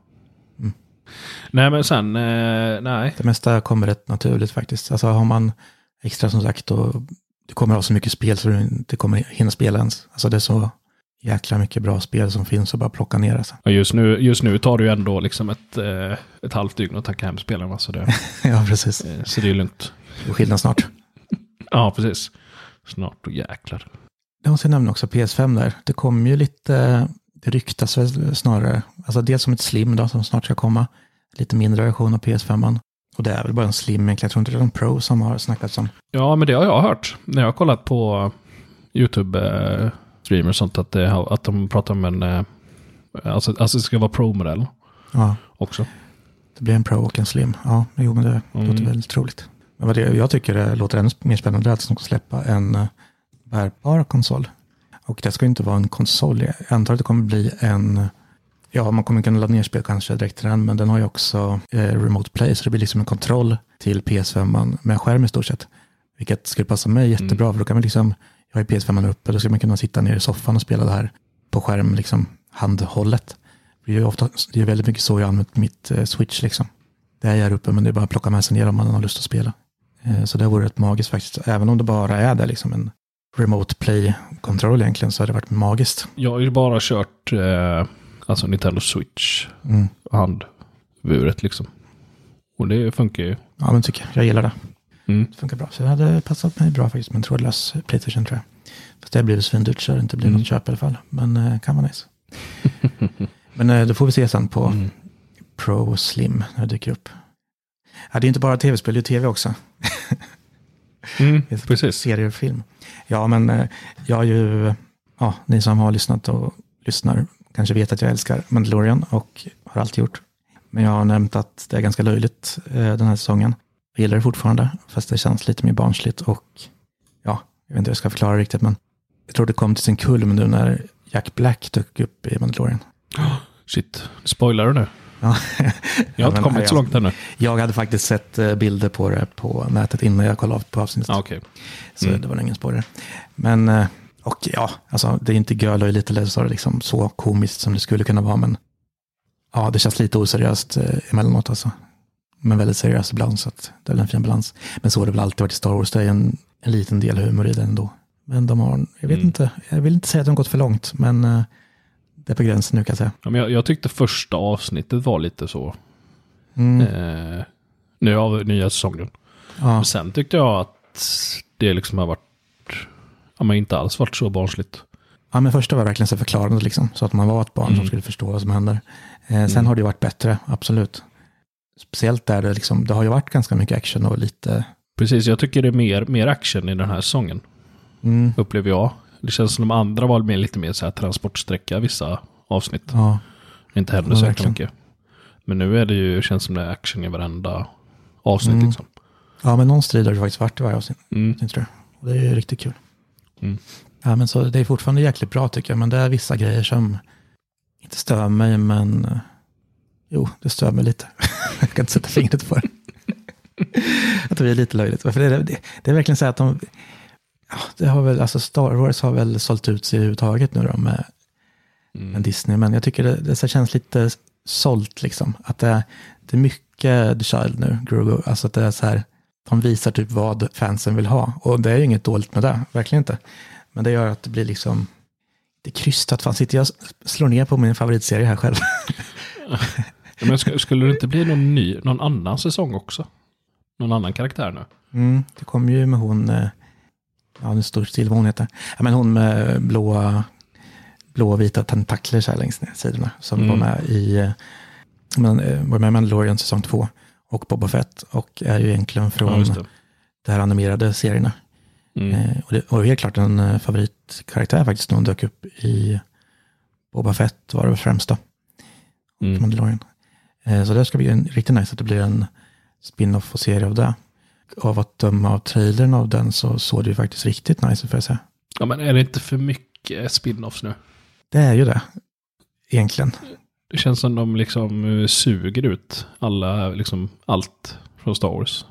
Speaker 6: Nej, men sen, nej.
Speaker 5: Det mesta kommer rätt naturligt faktiskt. Alltså har man extra som sagt och du kommer ha så mycket spel så du inte kommer hinna spela ens. Alltså det är så jäkla mycket bra spel som finns och bara plocka ner. Alltså.
Speaker 6: Ja, just nu tar du ju ändå liksom ett halvt dygn att tacka hem spelarna. Så det,
Speaker 5: ja, precis.
Speaker 6: Så det är lugnt.
Speaker 5: Det skillnad snart.
Speaker 6: Ja, precis. Snart och jäklar.
Speaker 5: Jag måste nämna också PS5 där. Det kommer ju lite, det ryktas väl snarare. Alltså dels som ett Slim då som snart ska komma. Lite mindre version av PS5. Och det är väl bara en Slim egentligen. Jag tror inte det är en Pro som har snackats om.
Speaker 6: Ja, men det har jag hört. När jag har kollat på YouTube-streamer och sånt. Att de pratar om en... Alltså det ska vara Pro-modell.
Speaker 5: Ja.
Speaker 6: Också.
Speaker 5: Det blir en Pro och en Slim. Ja, jo, men det låter väldigt troligt. Men vad jag tycker det låter ännu mer spännande är att de ska släppa en bärbar konsol. Och det ska inte vara en konsol. Jag antar att det kommer bli en... Ja, man kommer kunna ladda ner spel kanske direkt till den. Men den har ju också remote play. Så det blir liksom en kontroll till PS5 med skärm i stort sett. Vilket skulle passa mig jättebra. För då kan man liksom... Jag har ju PS5 uppe. Då ska man kunna sitta ner i soffan och spela det här på skärm liksom handhållet. Det är väldigt mycket så jag använder mitt Switch liksom. Det är här uppe men det är bara att plocka med sig ner om man har lust att spela. Så det vore rätt magiskt faktiskt. Även om det bara är det liksom en remote play-kontroll egentligen så har det varit magiskt.
Speaker 6: Jag har ju bara kört alltså Nintendo Switch handburet liksom. Och det funkar ju.
Speaker 5: Ja, men tycker jag gillar det. Det funkar bra. Så det hade passat mig bra faktiskt med en trådlös PlayStation tror jag. Fast det blir svindyrt så det inte blir något köp i alla fall. Men kan vara nice. Men då får vi se sen på Pro Slim när det dyker upp. Ja, det är inte bara tv-spel, det är tv också.
Speaker 6: Precis.
Speaker 5: Serier och film. Ja, men jag har ju, ni som har lyssnat och lyssnar kanske vet att jag älskar Mandalorian och har alltid gjort. Men jag har nämnt att det är ganska löjligt den här säsongen. Jag gillar det fortfarande, fast det känns lite mer barnsligt och jag vet inte hur jag ska förklara riktigt, men jag tror det kom till sin kulmen nu när Jack Black dök upp i Mandalorian.
Speaker 6: Shit, spoilar du nu?
Speaker 5: Ja.
Speaker 6: Jag har inte kommit så långt ännu.
Speaker 5: Jag hade faktiskt sett bilder på det på nätet innan jag kollade på avsnittet.
Speaker 6: Okay.
Speaker 5: Så det var ingen spoiler. Men, och ja, alltså det är inte görlöjligt eller så liksom så komiskt som det skulle kunna vara, men ja, det känns lite oseriöst emellanåt alltså. Men väldigt seriöst ibland, så att det är en fin balans. Men så har det väl alltid varit i Star Wars, det är en liten del humor i det ändå. Men de har, jag vet inte, jag vill inte säga att de har gått för långt, men det är på gränsen nu kan jag säga.
Speaker 6: Ja, men jag tyckte första avsnittet var lite så. Nu av nya säsongen. Ja. Men sen tyckte jag att det liksom har varit, ja, men inte alls varit så barnsligt.
Speaker 5: Ja, men första var verkligen så förklarande liksom, så att man var ett barn som skulle förstå vad som händer. Sen har det ju varit bättre, absolut. Speciellt där det liksom, det har ju varit ganska mycket action och lite...
Speaker 6: Precis, jag tycker det är mer action i den här säsongen. Upplever jag. Det känns som de andra var lite mer så här transportsträcka vissa avsnitt.
Speaker 5: Ja.
Speaker 6: Inte händer så verkligen mycket. Men nu är det ju, känns som det är action i varenda avsnitt liksom.
Speaker 5: Ja, men någon strid har det faktiskt varit i varje avsnitt. Tror jag. Och det är ju riktigt kul. Ja, men så det är fortfarande jäkligt bra tycker jag. Men det är vissa grejer som inte stör mig, men jo, det stör mig lite. Jag kan inte sätta fingret på det. Att det blir lite löjligt. För det är verkligen så att det har väl, alltså Star Wars har väl sålt ut sig överhuvudtaget nu då med Disney. Men jag tycker det känns lite sålt liksom. Att det är mycket The Child nu, Grogu. Alltså att det är så här, de visar typ vad fansen vill ha. Och det är ju inget dåligt med det, verkligen inte. Men det gör att det blir liksom, det är krystat. Fan, sitter jag och slår ner på min favoritserie här själv.
Speaker 6: Men skulle det inte bli någon annan säsong också? Någon annan karaktär nu?
Speaker 5: Det kommer ju med hon, ja, nu står still vad hon heter. Ja, men hon med blå och vita tentakler så här längs ner sidorna. Som var med Mandalorian säsong 2 och Boba Fett. Och är ju egentligen från det här animerade serierna. Och det var helt klart en favoritkaraktär faktiskt när hon dök upp i Boba Fett var det främst då. Mandalorian. Så det ska bli riktigt nice att det blir en spin-off och serie av det. Av att döma av trailern av den så såg det ju faktiskt riktigt nice för att säga.
Speaker 6: Ja, men är det inte för mycket spin-offs nu?
Speaker 5: Det är ju det, egentligen.
Speaker 6: Det känns som de liksom suger ut allt från Star Wars.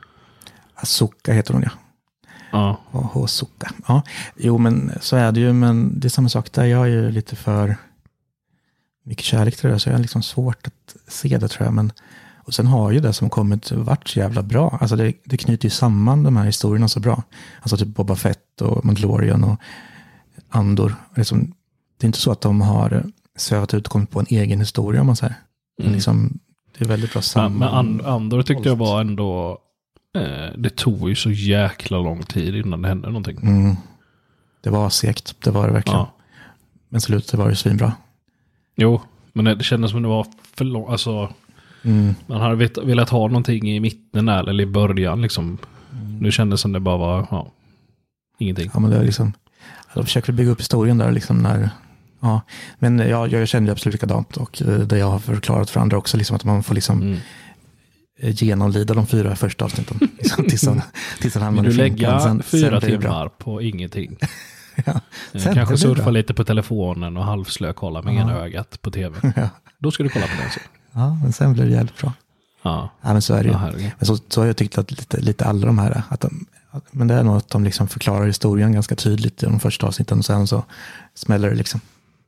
Speaker 5: Ahsoka heter hon, ja.
Speaker 6: Ja.
Speaker 5: Och Ahsoka. Ja, jo men så är det ju, men det är samma sak där. Jag är ju lite för mycket kärlek till det, så jag har liksom svårt att se det tror jag, men och sen har ju det som kommit varit så jävla bra. Alltså det knyter ju samman de här historierna så bra. Alltså typ Boba Fett och Mandalorian och Andor. Det är inte så att de har sövat ut och kommit på en egen historia om man säger. Men liksom, det är väldigt bra samman.
Speaker 6: Men Andor tyckte jag var ändå, det tog ju så jäkla lång tid innan det hände någonting.
Speaker 5: Det var segt, det var det verkligen. Ja. Men slutet var ju svinbra.
Speaker 6: Jo, men det kändes som det var för långt, alltså... Man hade velat ha någonting i mitten eller i början liksom. Nu kändes som det bara var ingenting.
Speaker 5: Ja, men det är liksom, de försöker bygga upp historien där liksom när, ja, men jag kände absolut likadant och det jag har förklarat för andra också liksom att man får liksom genomlida de 4 första avsnitten liksom, tills han hamnar i
Speaker 6: finkan. Sen 4 timmar på ingenting.
Speaker 5: Ja,
Speaker 6: kanske surfa lite på telefonen och halvslö kolla med ena ögat på tv.
Speaker 5: Ja.
Speaker 6: Då ska du kolla på den så.
Speaker 5: Ja, men sen blir det jävligt bra.
Speaker 6: Ja,
Speaker 5: men så är det ju. Men så har jag tyckt att lite alla de här, men det är nog att de liksom förklarar historien ganska tydligt i de första avsnitten och sen så smäller det liksom.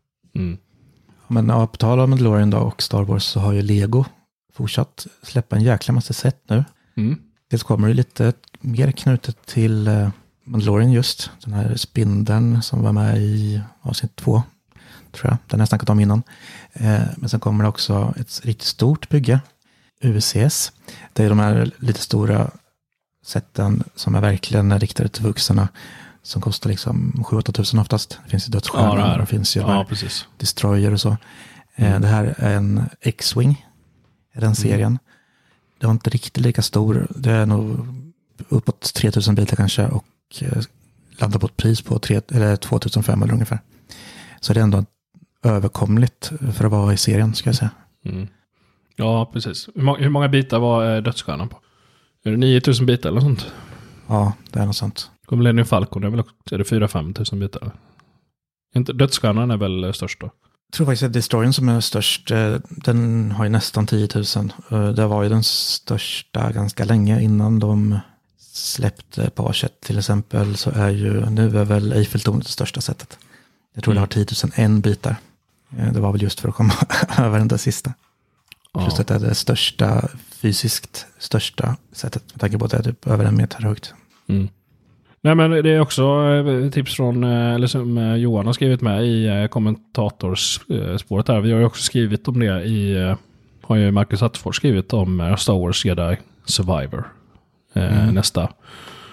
Speaker 5: Men på tal om Mandalorian då och Star Wars så har ju Lego fortsatt släppa en jäkla massa set nu. Dels kommer det lite mer knutet till Mandalorian just, den här spindeln som var med i avsnitt 2. Tror jag, den har jag snackat om innan. Men sen kommer det också ett riktigt stort bygge, UCS. Det är de här lite stora sätten som är verkligen riktade till vuxna som kostar liksom 7-8 tusen oftast. Det finns ju dödsstjärnor, det finns ju Destroyer och så. Det här är en X-Wing, är den serien. Det var inte riktigt lika stor. Det är nog uppåt 3000 bitar kanske och landar på ett pris på 2500 ungefär. Så det är ändå överkomligt för att vara i serien, ska jag säga.
Speaker 6: Ja, precis. Hur många bitar var dödsstjärnan på? Är det 9000 bitar eller sånt?
Speaker 5: Ja, det är något sånt.
Speaker 6: Millennium Falcon är det 4-5 tusen bitar? Inte, dödsstjärnan är väl störst då?
Speaker 5: Jag tror faktiskt att Destroyen som är störst, den har ju nästan 10 000. Det var ju den största ganska länge innan de släppte Parchet till exempel, så är ju nu är väl Eiffeltornet det största sättet. Jag tror det har 10 001 bitar. Det var väl just för att komma över den där sista. Just att det är det största, fysiskt största sättet. Med tanke på att det är typ över 1 meter högt.
Speaker 6: Nej, men det är också tips från, eller som Johan har skrivit med i kommentatorspåret här. Vi har ju också skrivit om det har ju Marcus Attefors skrivit om Star Wars Jedi Survivor. Nästa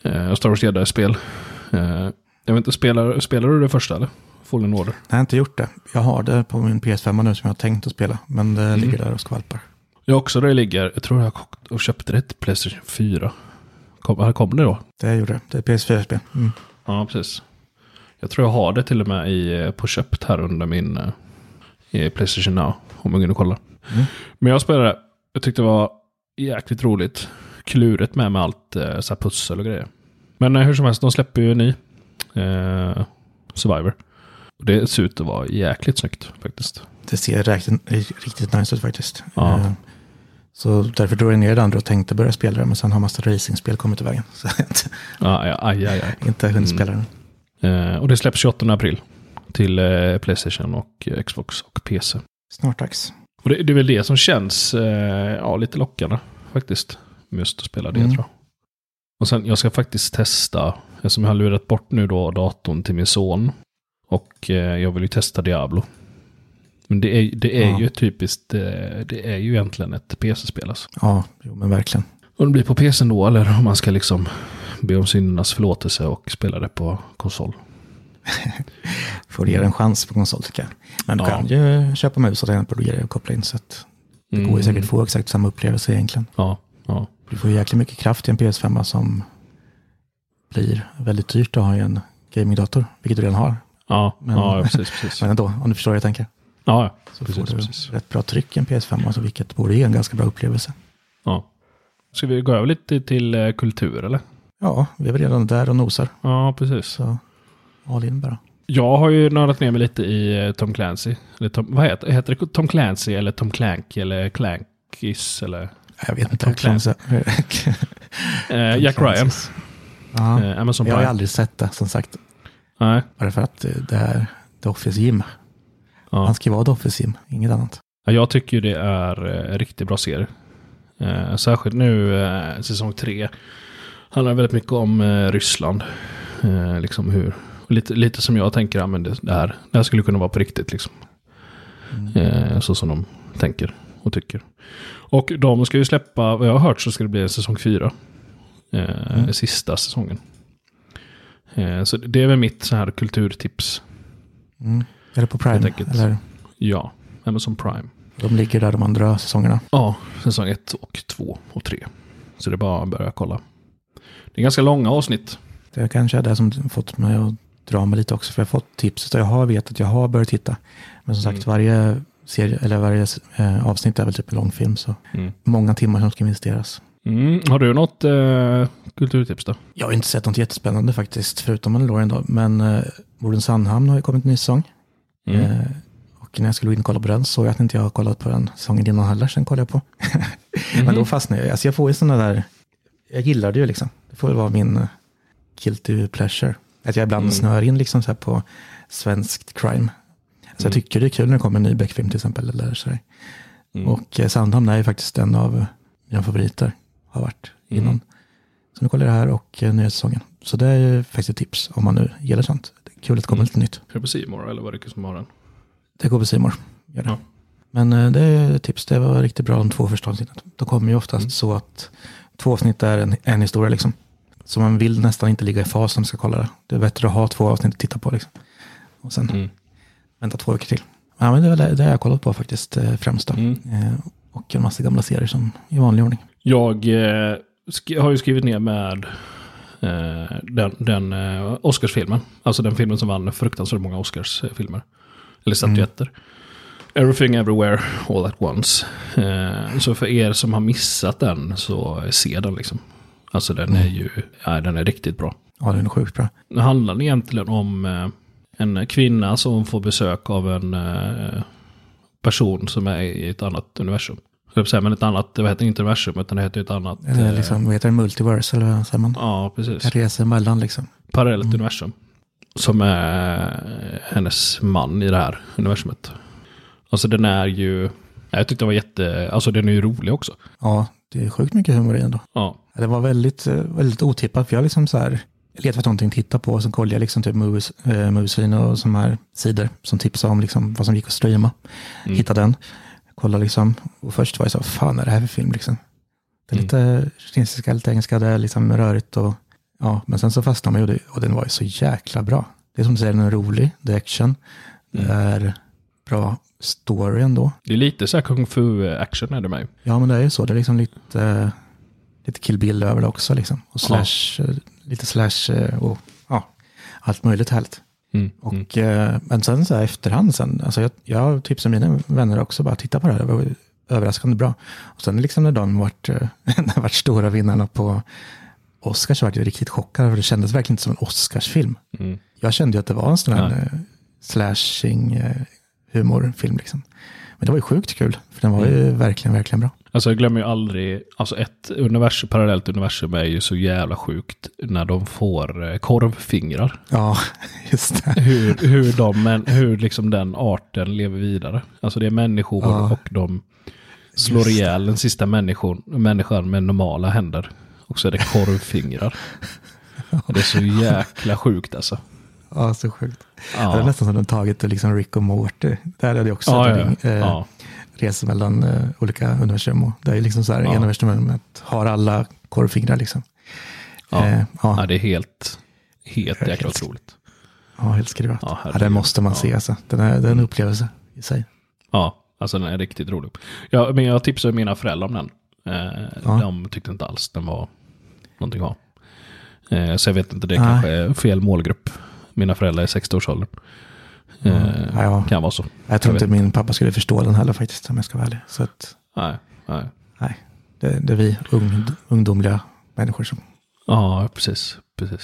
Speaker 6: Star Wars Jedi-spel. Jag vet inte, spelar du det första eller? Fallen Order?
Speaker 5: Jag har inte gjort det. Jag har det på min PS5 nu som jag har tänkt att spela. Men det ligger där och skvalpar.
Speaker 6: Jag också där ligger. Jag tror jag köpte det till PlayStation 4. Kom det då?
Speaker 5: Det gjorde det. Det är PS4-spel. Mm.
Speaker 6: Ja, precis. Jag tror jag har det till och med på köpt här under min PlayStation Now. Om jag kunde kolla. Mm. Men jag spelade. Jag tyckte det var jäkligt roligt. Klurigt med allt så här pussel och grejer. Men hur som helst, de släpper ju en ny Survivor. Och det ser ut att vara jäkligt snyggt faktiskt.
Speaker 5: Det ser riktigt nice ut faktiskt.
Speaker 6: Ja.
Speaker 5: Så därför drog jag ner det andra och tänkte börja spela det. Men sen har massa racingspel kommit i vägen. Så inte hunnit spela den.
Speaker 6: Och det släpps 28 april till PlayStation och Xbox och PC.
Speaker 5: Snart dags.
Speaker 6: Och det är väl det som känns lite lockande faktiskt. Just att spela det tror jag. Och sen jag ska faktiskt testa, eftersom jag har lurat bort nu då datorn till min son. Och jag vill ju testa Diablo. Men det är ju typiskt, det är ju egentligen ett PC-spel alltså.
Speaker 5: Ja, jo, men verkligen.
Speaker 6: Om det blir på PC då, eller om man ska liksom be om syndernas förlåtelse och spela det på konsol.
Speaker 5: Får ge en chans på konsol tycker jag. Men du kan ju köpa mus och tangentbord och koppla in så att det går ju säkert få exakt samma upplevelse egentligen.
Speaker 6: Ja.
Speaker 5: Du får jäkligt mycket kraft i en PS5 som blir väldigt dyrt att ha i en gamingdator, vilket du redan har.
Speaker 6: Ja, precis.
Speaker 5: Men ändå, om du förstår vad jag tänker.
Speaker 6: Ja,
Speaker 5: så får du rätt bra tryck i en PS5, alltså, vilket borde ge en ganska bra upplevelse.
Speaker 6: Ja. Ska vi gå över lite till kultur, eller?
Speaker 5: Ja, vi är väl redan där och nosar.
Speaker 6: Ja, precis.
Speaker 5: Så all in bara.
Speaker 6: Jag har ju nördat ner mig lite i Tom Clancy. Vad heter det? Tom Clancy eller Tom Clank eller Clankis eller...
Speaker 5: Jag vet inte.
Speaker 6: Jack Ryan. Amazon
Speaker 5: jag har aldrig sett det, som sagt.
Speaker 6: Nej.
Speaker 5: Bara för att det är The Office Jim. Ja. Han ska vara The Office Jim, inget annat.
Speaker 6: Ja, jag tycker det är riktigt bra serie. Särskilt nu säsong 3 handlar väldigt mycket om Ryssland. Liksom hur lite som jag tänker, men det här skulle kunna vara på riktigt liksom. Så som de tänker och tycker. Och de ska ju släppa, vad jag har hört så ska det bli säsong 4. Sista säsongen. Så det är väl mitt så här kulturtips.
Speaker 5: Är det på Prime? Eller?
Speaker 6: Ja, Amazon Prime.
Speaker 5: De ligger där de andra säsongerna?
Speaker 6: Ja, säsong 1 och 2 och 3. Så det är bara att börja kolla. Det är ganska långa avsnitt.
Speaker 5: Det kanske är det som fått mig att dra mig lite också. För jag har fått tips. Så jag vet att jag har börjat titta. Men som sagt, varje serie eller varje avsnitt är väl typ en lång film. Så många timmar som ska investeras.
Speaker 6: Har du något kulturtips då?
Speaker 5: Jag har inte sett något jättespännande faktiskt. Förutom Mandalorian då. Men Mordens Sandhamn har ju kommit en ny säsong. Och när jag skulle gå in och kolla på den så jag att inte jag har kollat på den säsongen innan heller. Sen kollade jag på. Men då fastnade jag. Alltså jag får ju sådana där... Jag gillar det ju liksom. Det får väl vara min guilty pleasure. Att jag ibland snör in liksom så här på svenskt crime. Så jag tycker det är kul när det kommer en ny Beck-film till exempel. Eller så och Sandhamn är ju faktiskt en av mina favoriter. Har varit innan. Så nu kollar jag det här och nya säsongen. Så det är ju faktiskt ett tips om man nu gillar sånt. Det är kul att det kommer lite nytt.
Speaker 6: Är det på C More eller vad är det som har den?
Speaker 5: Det går på C More. Gör det. Ja. Men det är ett tips. Det var riktigt bra de 2 första avsnitten. De kommer ju oftast så att 2 avsnitt är en historia liksom. Så man vill nästan inte ligga i fas när man ska kolla det. Det är bättre att ha 2 avsnitt att titta på liksom. Och sen vänta 2 veckor till. Ja, men det är väl det jag har kollat på faktiskt främst då. Och en massa gamla serier som i vanlig ordning.
Speaker 6: Jag har ju skrivit ner med den Oscarsfilmen. Alltså den filmen som vann fruktansvärt många Oscarsfilmer. Eller statyetter. Everything Everywhere All at Once. Så för er som har missat den så se den liksom. Alltså den är ju, den är riktigt bra.
Speaker 5: Ja, den är sjukt bra.
Speaker 6: Det handlar egentligen om en kvinna som får besök av en person som är i ett annat universum. Men ett annat, det heter inte universum utan det heter ett annat...
Speaker 5: Eller liksom, vad heter det? Multiverse eller vad säger man?
Speaker 6: Ja, precis.
Speaker 5: Jag reser mellan liksom.
Speaker 6: Parallellt universum. Som är hennes man i det här universumet. Alltså den är ju... Jag tyckte det var alltså den är ju rolig också.
Speaker 5: Ja, det är sjukt mycket humor i ändå.
Speaker 6: Ja.
Speaker 5: Det var väldigt, väldigt otippat för jag liksom så här... Jag letar efter någonting att titta på och så kollar jag liksom typ Moviescreen och sådana här sidor som tipsar om liksom vad som gick att streama. Hitta den. Kolla liksom. Och först var jag så, fan är det här för film liksom? Det är lite kinesiska, lite engelska, det är liksom rörigt och Ja, men sen så fastnade man ju och den var ju så jäkla bra. Det är som du säger, den är rolig, det är action, det är bra story ändå.
Speaker 6: Det är lite så här kung fu-action är det med. Ja,
Speaker 5: men det är ju så. Det är liksom lite Kill Bill över det också liksom. Och lite slash och allt möjligt härligt. Och, men sen så här efterhand alltså jag tipsar mina vänner också bara titta på det här. Det var överraskande bra. Och sen liksom när de varit stora vinnarna på Oscars så var jag riktigt chockad. För det kändes verkligen inte som en Oscarsfilm. Jag kände ju att det var en sån här slashing humorfilm liksom. Men det var ju sjukt kul. För den var ju verkligen, verkligen bra.
Speaker 6: Alltså jag glömmer ju aldrig, alltså ett parallellt universum är ju så jävla sjukt när de får korvfingrar.
Speaker 5: Ja, just det.
Speaker 6: Hur liksom den arten lever vidare. Alltså det är människor och de slår ihjäl den sista människan med normala händer. Och så är det korvfingrar. Det är så jäkla sjukt alltså.
Speaker 5: Ja, så sjukt. Ja. Det är nästan som de tagit liksom Rick och Morty. Där är det också resor mellan olika universum. Och det är liksom så här, en universum har alla korvfingrar liksom. Det är helt jäkla otroligt. Ja, helt skrivet. Ja, det måste man se alltså. Det är en upplevelse i sig.
Speaker 6: Ja, alltså den är riktigt rolig. Men jag tipsade mina föräldrar om den. De tyckte inte alls den var någonting av. Så jag vet inte, det kanske är fel målgrupp. Mina föräldrar är 60-årsåldern. Kan vara så.
Speaker 5: Jag tror inte min pappa skulle förstå den heller faktiskt, om jag ska vara ärlig. Så att, nej. Det är vi ungdomliga människor som...
Speaker 6: Ja, precis.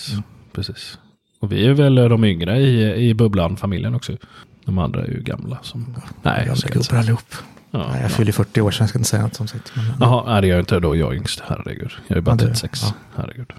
Speaker 6: Och vi är väl de yngre i bubblan-familjen också. De andra är ju gamla.
Speaker 5: Nej, jag ska inte allihop. Ja, jag fyller 40 år sedan, jag ska inte säga något som sagt.
Speaker 6: Jaha, det gör jag inte då. Jag är yngst, herregud. Jag är bara 36, herregud.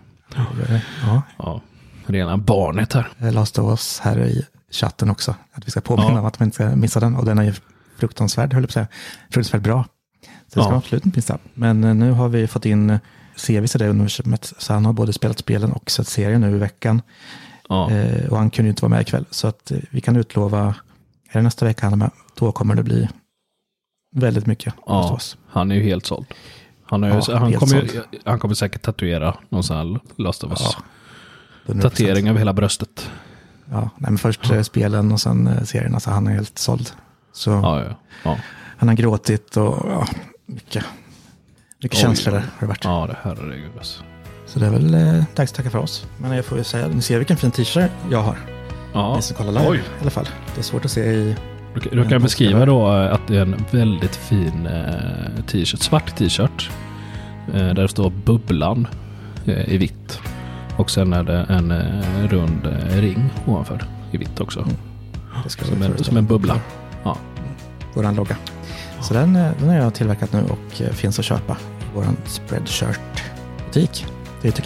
Speaker 6: Ja. Rena barnet här.
Speaker 5: Last of Us här i chatten också. Att vi ska påminna om att man inte ska missa den. Och den är ju fruktansvärd, höll jag på att säga. Fruktansvärt bra. Så det ska man absolut inte missa. Men nu har vi fått in Sevis i det universumet. Så han har både spelat spelen och sett serien nu i veckan. Och han kunde ju inte vara med ikväll. Så att vi kan utlova, är det nästa vecka han är med, då kommer det bli väldigt mycket.
Speaker 6: Ja, han är ju helt såld. Han kommer säkert tatuera någon sån här Last of Us. Tatuering av hela bröstet.
Speaker 5: Ja, men först spelen och sen serien. Alltså han är helt såld. Så han har gråtit och mycket känslor där har det varit.
Speaker 6: Ja, det herregud alltså.
Speaker 5: Så det är väl dags att tacka för oss. Men jag får ju säga, ni ser vilken fin t-shirt jag har.
Speaker 6: Ja.
Speaker 5: Ni som kollar live i alla fall. Det är svårt att se i...
Speaker 6: Du kan beskriva då att det är en väldigt fin t-shirt, svart t-shirt. Där det står bubblan i vitt. Och sen är det en rund ring ovanför i vitt också.
Speaker 5: Det ska
Speaker 6: som en bubbla. Ja.
Speaker 5: Våran logga. Så den har jag tillverkat nu och finns att köpa i våran Spreadshirt-butik. Det är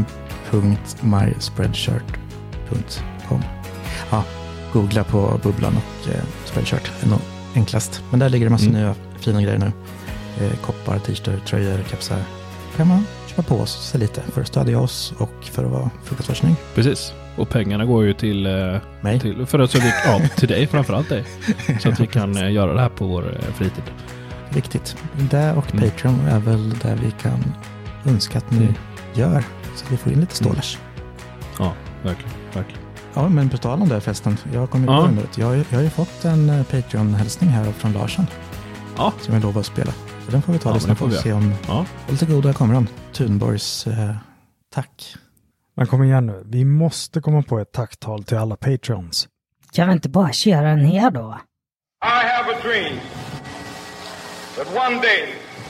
Speaker 5: teknikveckan.myspreadshirt.com. Ja, googla på bubblan och Spreadshirt. Det är nog enklast. Men där ligger det massor nya fina grejer nu. Koppar, t-shirtar, tröjor, kapsar. Kan man köpa på oss så lite för att stödja oss och för att vara fruktansvärt snygg.
Speaker 6: Precis. Och pengarna går ju till mig. Till dig, framförallt dig. Så att vi kan göra det här på vår fritid.
Speaker 5: Viktigt. Det och Patreon är väl där vi kan önska att ni gör. Så att vi får in lite stålars.
Speaker 6: Ja, verkligen.
Speaker 5: Ja, men på tal om det förresten. Jag har ju fått en Patreon-hälsning här från Larsson.
Speaker 6: Ja.
Speaker 5: Som jag lovar att spela. Så den får vi ta lyssna på och se om lite goda kommer han. Thunborgs tack.
Speaker 10: Men kom igen nu. Vi måste komma på ett tacktal till alla Patreons.
Speaker 11: Kan vi inte bara köra den här då?
Speaker 12: I have a dream that one day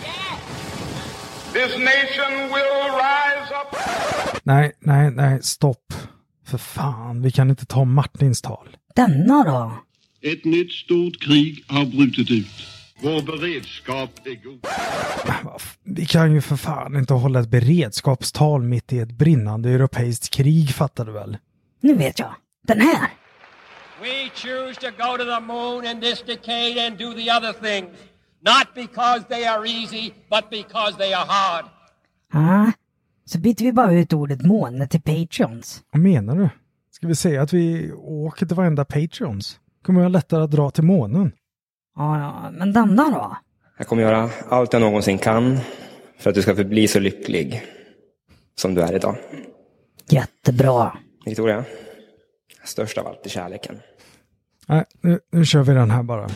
Speaker 12: this nation will rise up.
Speaker 10: Nej, stopp. För fan, vi kan inte ta Martins tal.
Speaker 11: Denna då?
Speaker 12: Ett nytt stort krig har brutit ut. Vår beredskap är god.
Speaker 10: Vi kan ju för fan inte hålla ett beredskapstal mitt i ett brinnande europeiskt krig, fattar du väl?
Speaker 11: Nu vet jag. Den här.
Speaker 13: We choose to go to the moon in this decade and do the other things. Not because they are easy, but because they are hard.
Speaker 11: Så byter vi bara ut ordet måne till Patreons.
Speaker 10: Vad menar du? Ska vi säga att vi åker till varenda Patreons? Kommer jag lättare att dra till månen?
Speaker 11: Ja, men denna då?
Speaker 14: Jag kommer göra allt jag någonsin kan för att du ska förbli så lycklig som du är idag.
Speaker 11: Jättebra.
Speaker 14: Victoria, störst av allt är kärleken.
Speaker 10: Nej, nu kör vi den här bara.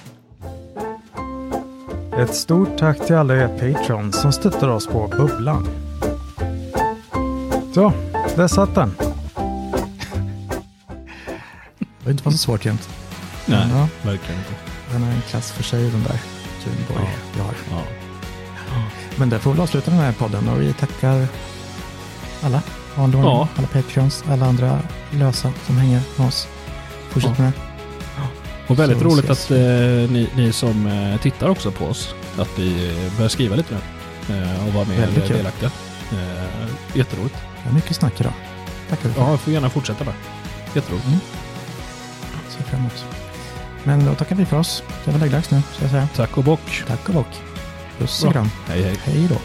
Speaker 10: Ett stort tack till alla er patrons som stöttar oss på Bubblan. Så, där satt den.
Speaker 5: Det var inte så svårt jämt.
Speaker 6: Nej, verkligen inte.
Speaker 5: Den är en klass för sig, den där Tuneboy jag har.
Speaker 6: Ja.
Speaker 5: Men där får vi avsluta den här podden och vi tackar alla. Alla patrons, alla andra lösa som hänger med oss. Fortsätt med det.
Speaker 6: Och väldigt
Speaker 5: Så
Speaker 6: roligt
Speaker 5: ses
Speaker 6: att ni som tittar också på oss, att vi börjar skriva lite nu och vara med
Speaker 5: Väldigt kul.
Speaker 6: delaktiga. Jätteroligt.
Speaker 5: Det är mycket snack idag. Tackar för.
Speaker 6: Ja, får gärna fortsätta där. Jätteroligt.
Speaker 5: Så fram emot. Men då tackar vi för oss. Det var dags nu, ska jag säga.
Speaker 6: Tack och bock.
Speaker 5: Tack och bock. Puss och kram.
Speaker 6: Hej, hej.
Speaker 5: Hej då.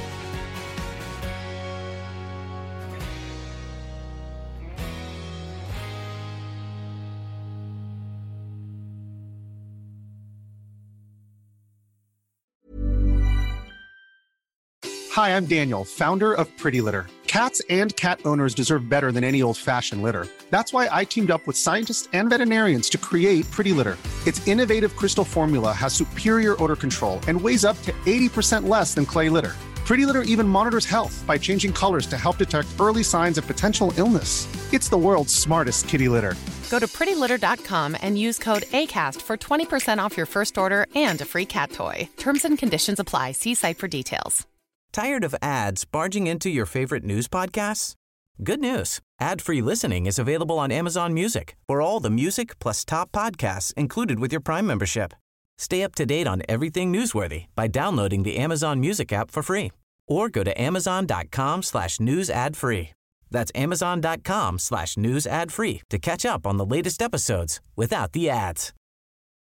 Speaker 15: Hi, I'm Daniel, founder of Pretty Litter. Cats and cat owners deserve better than any old-fashioned litter. That's why I teamed up with scientists and veterinarians to create Pretty Litter. Its innovative crystal formula has superior odor control and weighs up to 80% less than clay litter. Pretty Litter even monitors health by changing colors to help detect early signs of potential illness. It's the world's smartest kitty litter.
Speaker 16: Go to prettylitter.com and use code ACAST for 20% off your first order and a free cat toy. Terms and conditions apply. See site for details.
Speaker 1: Tired of ads barging into your favorite news podcasts? Good news. Ad-free listening is available on Amazon Music for all the music plus top podcasts included with your Prime membership. Stay up to date on everything newsworthy by downloading the Amazon Music app for free or go to amazon.com/news ad free. That's amazon.com/news ad free to catch up on the latest episodes without the ads.